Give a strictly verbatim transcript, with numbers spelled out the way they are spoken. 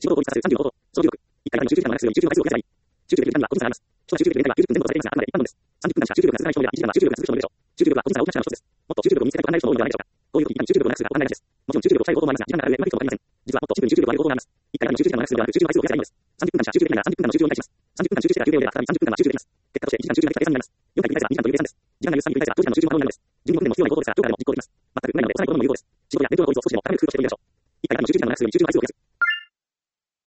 仕事を効率化するさんじゅうの方法。総重力。いっかいあたりの集中時間の長さより集中の回数を増やせばいい。集中力には個人差があります。初代集中力限界はきゅうじゅっぷん前後とされていますが、あくまで一般論です。さんじゅっぷん間しか集中力が続かない人もいれば、いちじかんは集中力が続く人もいるでしょう。集中力は個人差が大きな力の一つです。もっと集中力を身につけたいと考える人も多いのではないでしょうか。こういう時いかに集中力をなくすかわからない話です。もちろん集中力を抑える方法もありますが、時間がかかる上うまくいくとも限りません。実はもっとシンプルに集中力を上げる方法があります。いっかいあたりの集中時間の長さではなく集中回数を増やせばいいのです。さんじゅっぷん間しか集中できないならさんじゅっぷん間の集中をに対します。さんじゅっぷん間集中してから休憩を入れれば再びさんじゅっぷん間は集中できます。結果としていちじかん集中ができた計算になります。よんかい繰り返せばにじかんという計算です。時間が許すさんに繰り返せば長時間の集中も可能になるのです。じゅうにほんでも必要な方法ですが、どこからでも実行できます。全くうまいので幼い子供にも有効です。仕事や勉強の効率を少しでも高める工夫をしてみるでしょう。いっかいあたりの集中時間の長さより集中回数を増やす。